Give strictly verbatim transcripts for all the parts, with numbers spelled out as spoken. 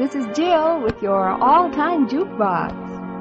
this is Jill with your all-time jukebox.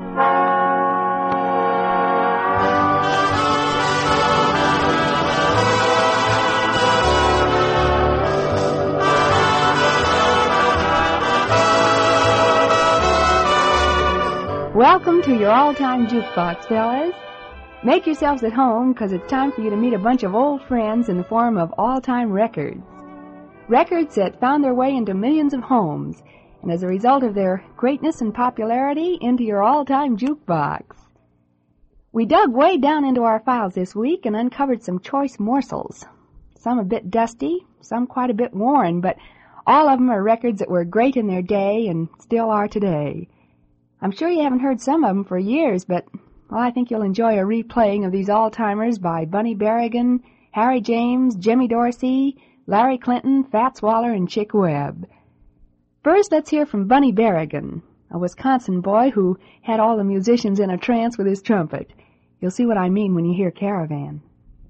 Welcome to your all-time jukebox, fellas. Make yourselves at home, because it's time for you to meet a bunch of old friends in the form of all-time records. Records that found their way into millions of homes, and as a result of their greatness and popularity, into your all-time jukebox. We dug way down into our files this week and uncovered some choice morsels. Some a bit dusty, some quite a bit worn, but all of them are records that were great in their day and still are today. I'm sure you haven't heard some of them for years, but, well, I think you'll enjoy a replaying of these all-timers by Bunny Berrigan, Harry James, Jimmy Dorsey, Larry Clinton, Fats Waller, and Chick Webb. First, let's hear from Bunny Berrigan, a Wisconsin boy who had all the musicians in a trance with his trumpet. You'll see what I mean when you hear Caravan.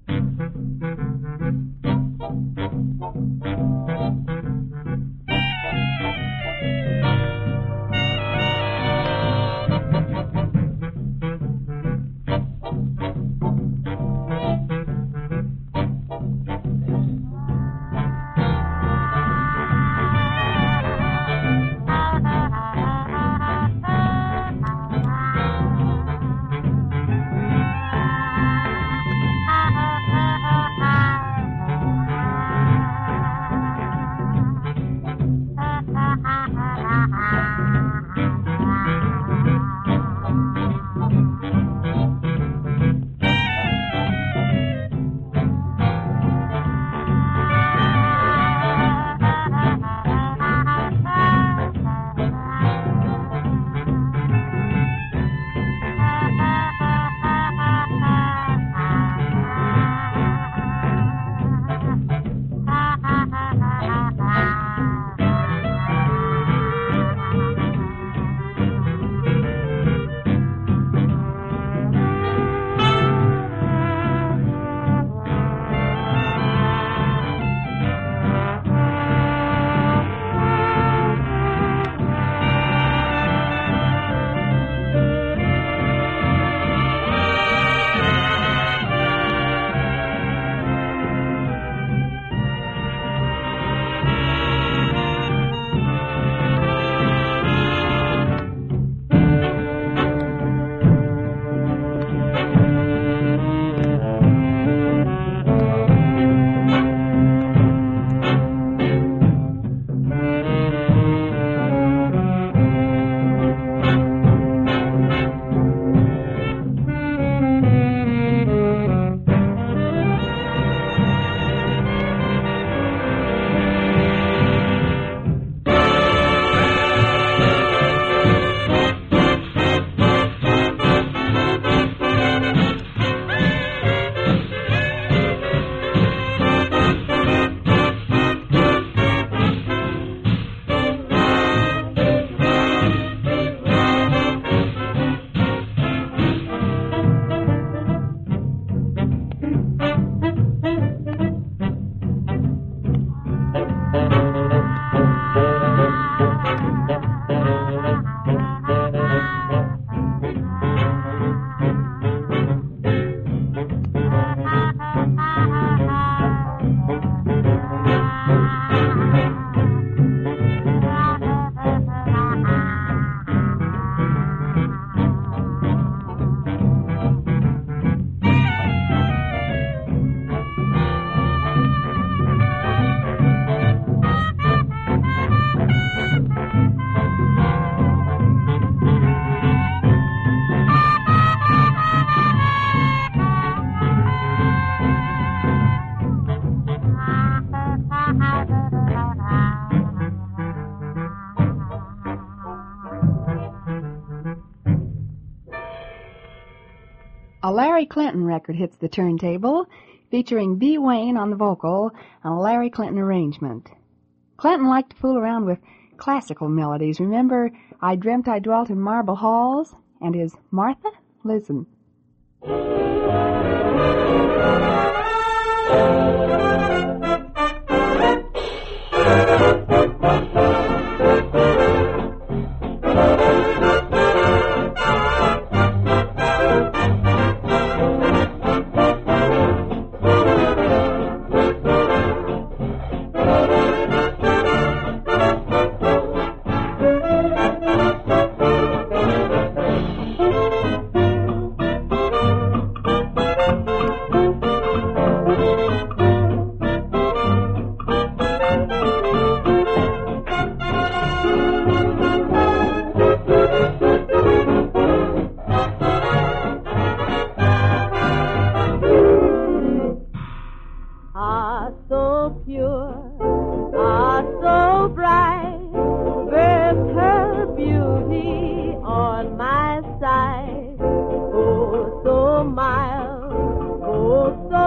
A Larry Clinton record hits the turntable, featuring B. Wayne on the vocal and a Larry Clinton arrangement. Clinton liked to fool around with classical melodies. Remember, I Dreamt I Dwelt in Marble Halls? And his Martha? Listen.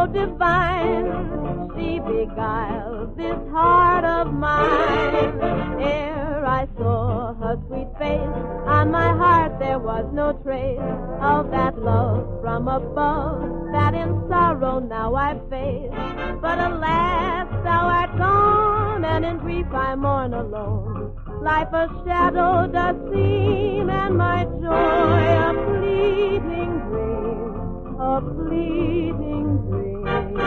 divine. She beguiled this heart of mine. Ere I saw her sweet face, on my heart there was no trace of that love from above that in sorrow now I face. But alas, thou art gone, and in grief I mourn alone. Life a shadow does seem, and my joy a fleeting dream, a fleeting dream.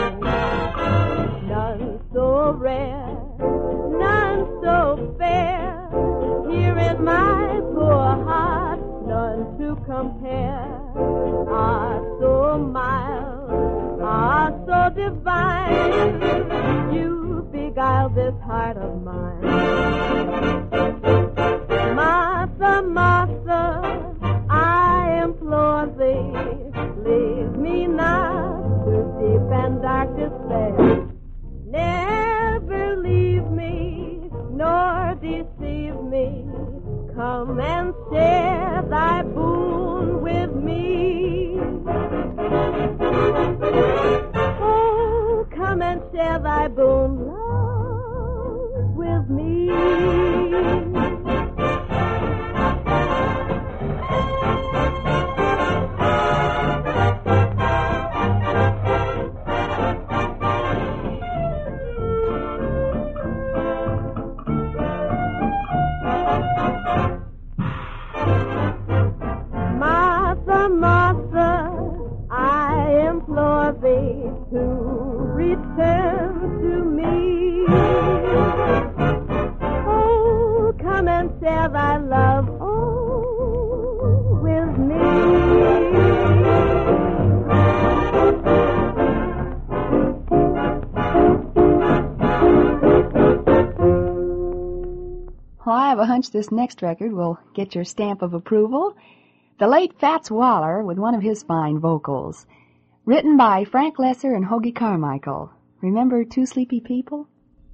None so rare, none so fair, here in my poor heart, none to compare. Ah, so mild, ah, so divine, you beguiled this heart of mine. Martha, Martha, I implore thee, leave me not to deep and dark despair. Never leave me, nor deceive me. Come and share thy boon with me. Oh, come and share thy boon, love, with me. Martha, Martha, I implore thee to return to me. Oh, come and share thy love, oh, with me. Well, I have a hunch this next record will get your stamp of approval. The late Fats Waller with one of his fine vocals. Written by Frank Lesser and Hoagy Carmichael. Remember Two Sleepy People?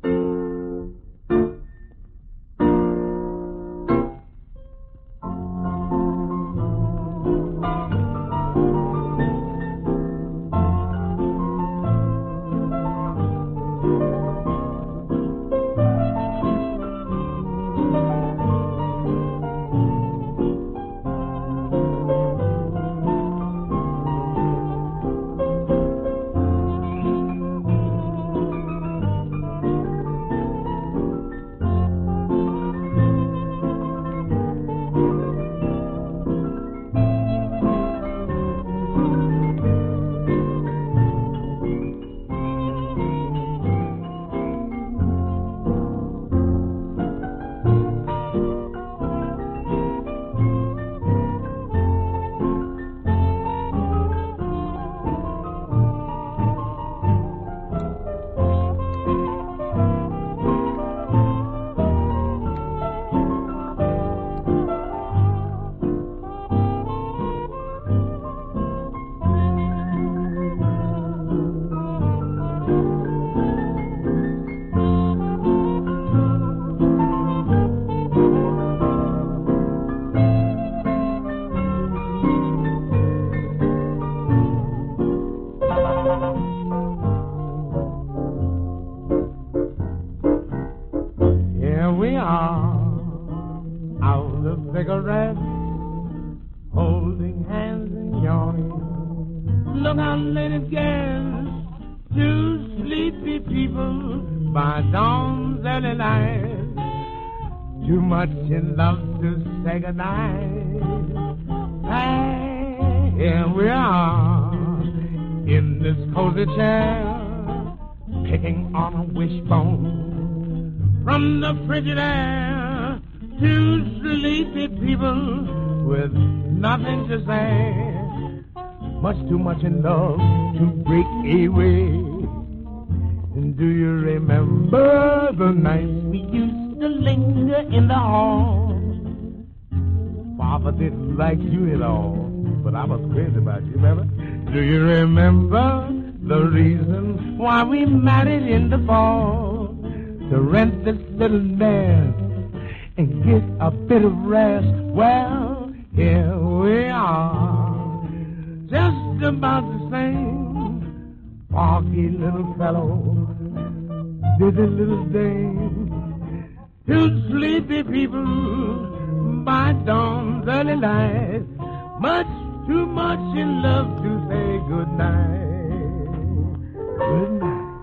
Too much in love to say goodnight. Hey, here we are in this cozy chair, picking on a wishbone from the frigid air. Two sleepy people with nothing to say, much too much in love to break away. And do you remember the nights we used to linger in the hall? Father didn't like you at all, but I was crazy about you, remember? Do you remember the reason why we married in the fall? To rent this little nest and get a bit of rest. Well, here we are, just about the same. foggy little fellow, dizzy little dame, to sleepy people by dawn's early light, much too much in love to say good night. Good night.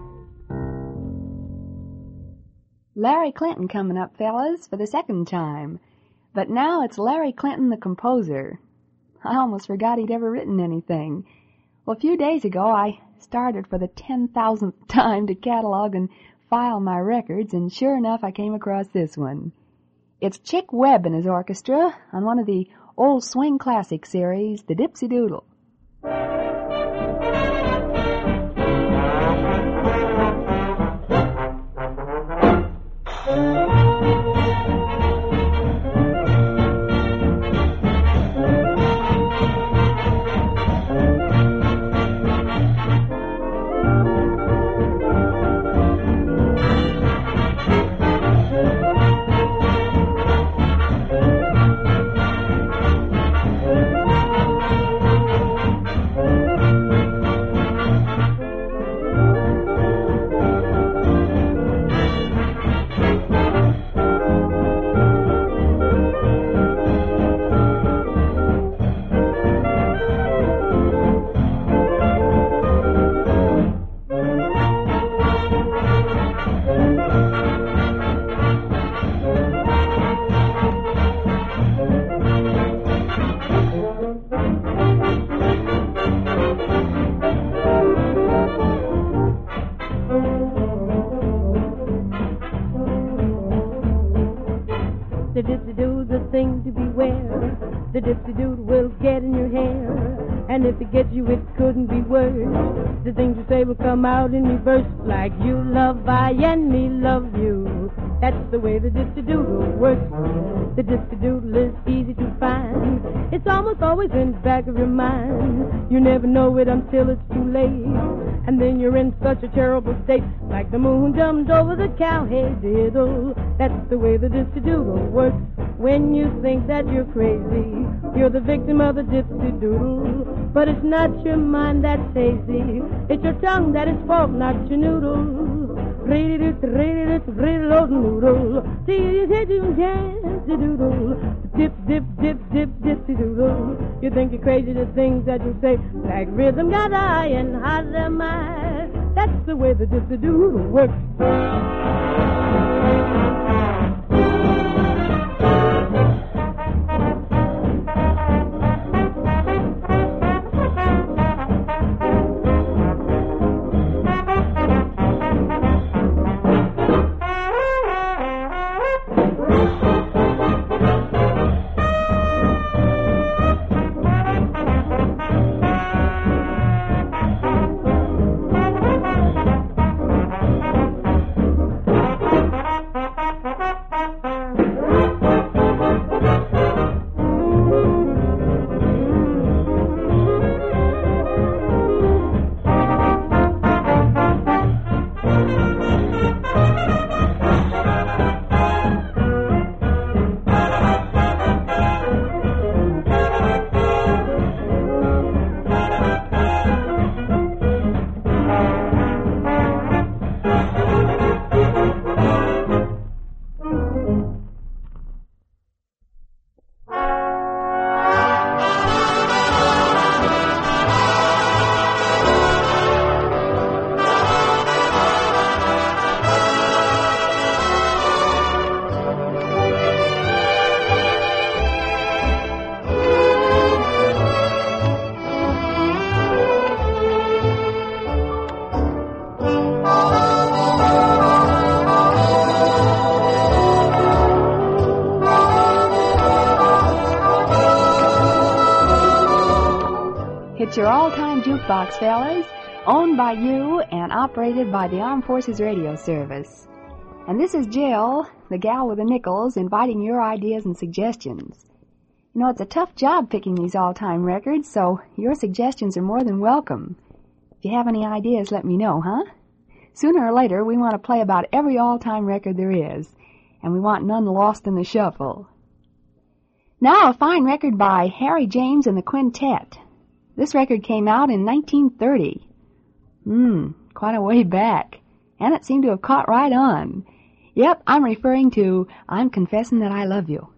Larry Clinton coming up, fellas, for the second time. But now it's Larry Clinton, the composer. I almost forgot he'd ever written anything. Well, a few days ago, I started for the ten thousandth time to catalog and file my records, and sure enough, I came across this one. It's Chick Webb and his orchestra on one of the old swing classic series, the Dipsy Doodle. The dipsy-doo's a thing to beware. The dipsy-doo will get in your hair, and if it gets you, it couldn't be worse. The things you say will come out in reverse, like you love I and me love you. That's the way the dipsy-doodle works. The dipsy-doodle is easy to find. It's almost always in the back of your mind. You never know it until it's too late, and then you're in such a terrible state, like the moon jumped over the cow. Hey diddle, that's the way the dipsy-doodle works. When you think that you're crazy, you're the victim of the dipsy-doodle. But it's not your mind that's hazy, it's your tongue that is fault, not your noodle. Read-it, read-it, read-it, noodle. See you hit you dance the doodle. Dip, dip, dip, dip, dipsy-doodle. You think you're crazy, the things that you say, like rhythm got eye and heart their mind. That's the way the dipsy-doodle works. It's your all-time jukebox, fellas, owned by you and operated by the Armed Forces Radio Service. And this is Jill, the gal with the nickels, inviting your ideas and suggestions. You know, it's a tough job picking these all-time records, so your suggestions are more than welcome. If you have any ideas, let me know, huh? Sooner or later, we want to play about every all-time record there is, and we want none lost in the shuffle. Now, a fine record by Harry James and the Quintet. This record came out in nineteen thirty. Hmm, quite a way back. And it seemed to have caught right on. Yep, I'm referring to I'm Confessing That I Love You.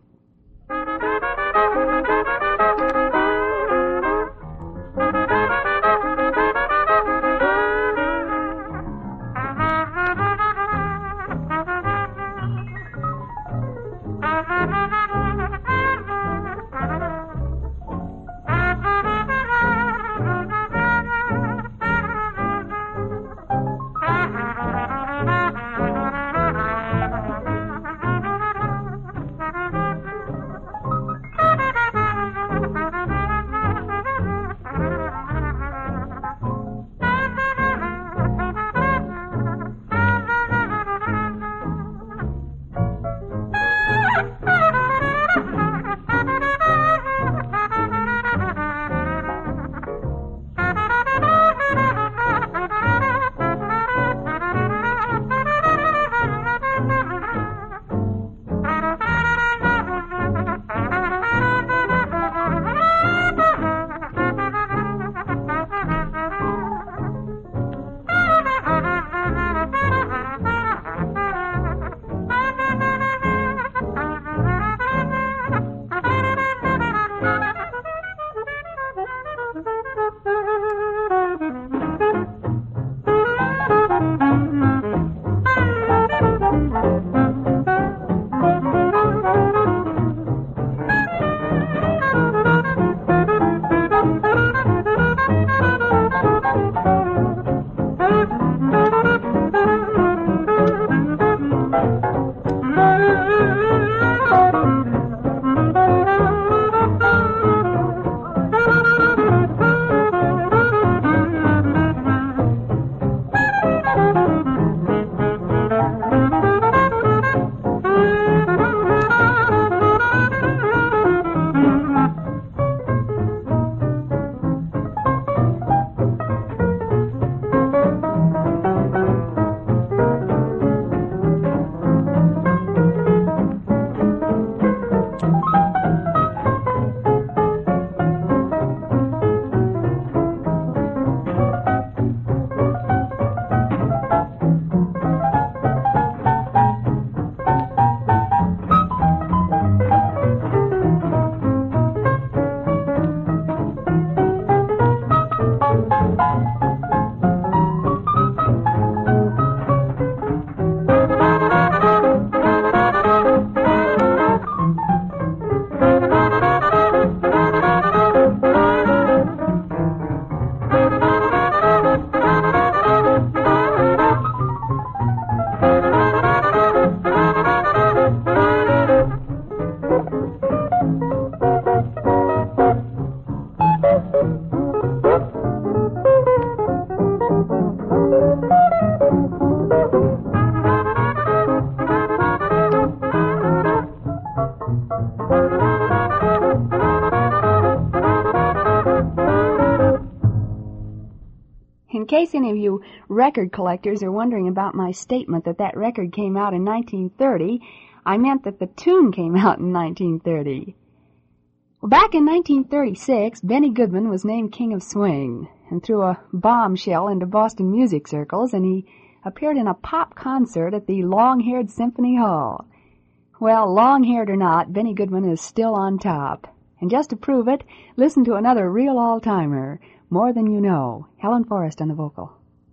In case any of you record collectors are wondering about my statement that that record came out in nineteen thirty, I meant that the tune came out in nineteen thirty. Well, back in nineteen thirty-six, Benny Goodman was named King of Swing and threw a bombshell into Boston music circles, and he appeared in a pop concert at the Long-Haired Symphony Hall. Well, long-haired or not, Benny Goodman is still on top. And just to prove it, listen to another real all-timer, More Than You Know, Helen Forrest on the vocal.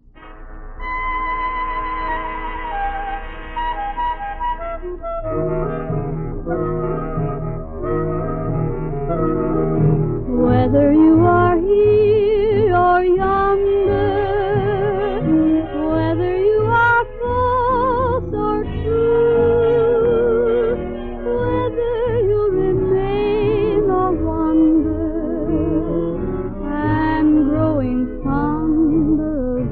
Whether you are here or yonder, whether you are false or true, whether you remain or wander, I'm growing fonder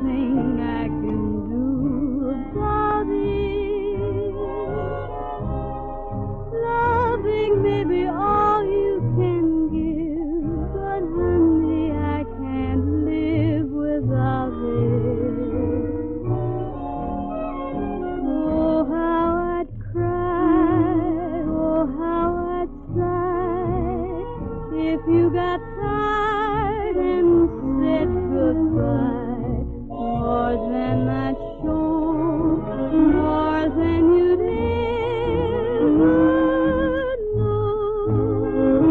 nothing I can do about it. Loving may be all you can give, but honey, I can't live without it. Oh, how I'd cry, oh, how I'd sigh, if you got tired and said goodbye. More than I show, more than you'd ever know.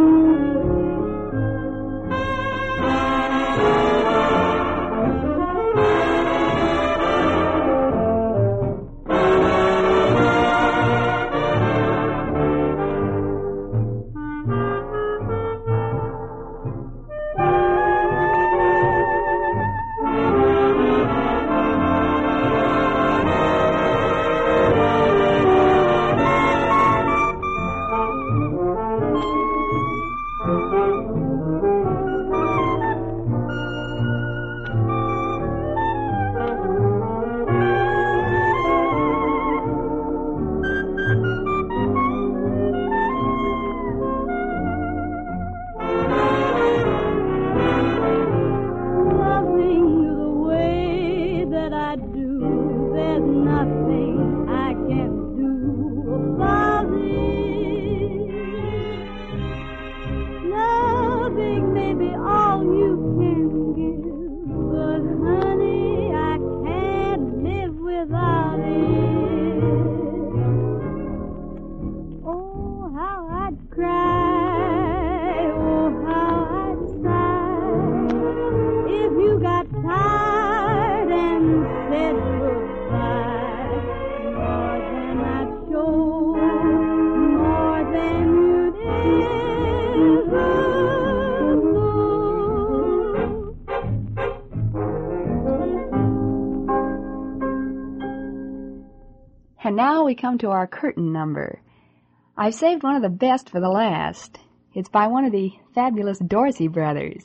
And now we come to our curtain number. I've saved one of the best for the last. It's by one of the fabulous Dorsey brothers.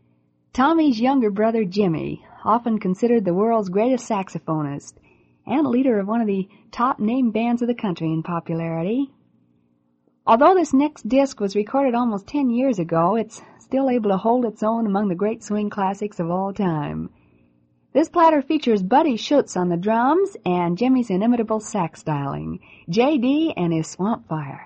Tommy's younger brother, Jimmy, often considered the world's greatest saxophonist and leader of one of the top name bands of the country in popularity. Although this next disc was recorded almost ten years ago, it's still able to hold its own among the great swing classics of all time. This platter features Buddy Schutz on the drums and Jimmy's inimitable sax styling, J D and his Swamp Fire.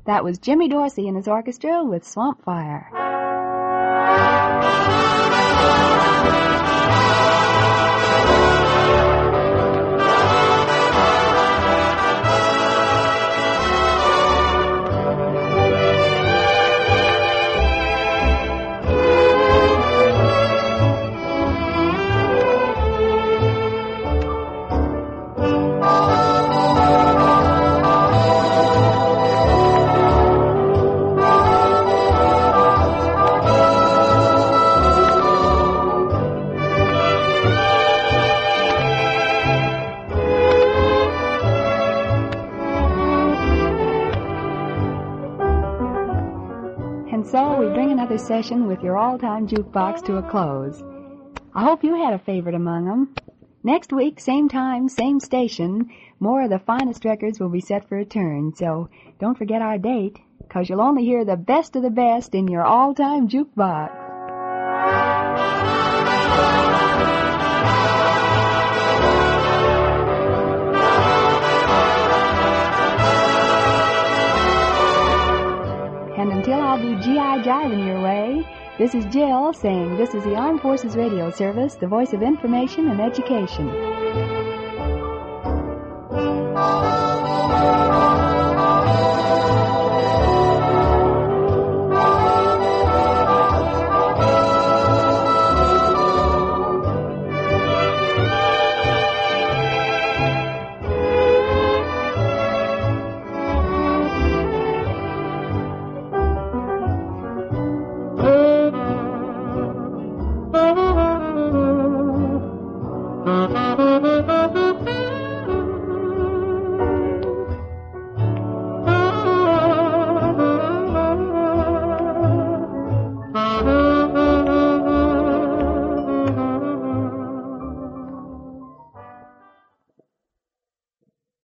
That was Jimmy Dorsey and his orchestra with Swamp Fire. So we bring another session with your all-time jukebox to a close. I hope you had a favorite among them. Next week, same time, same station, more of the finest records will be set for a turn. So don't forget our date, because you'll only hear the best of the best in your all-time jukebox. And until I'll be G I jiving your way, this is Jill saying this is the Armed Forces Radio Service, the voice of information and education.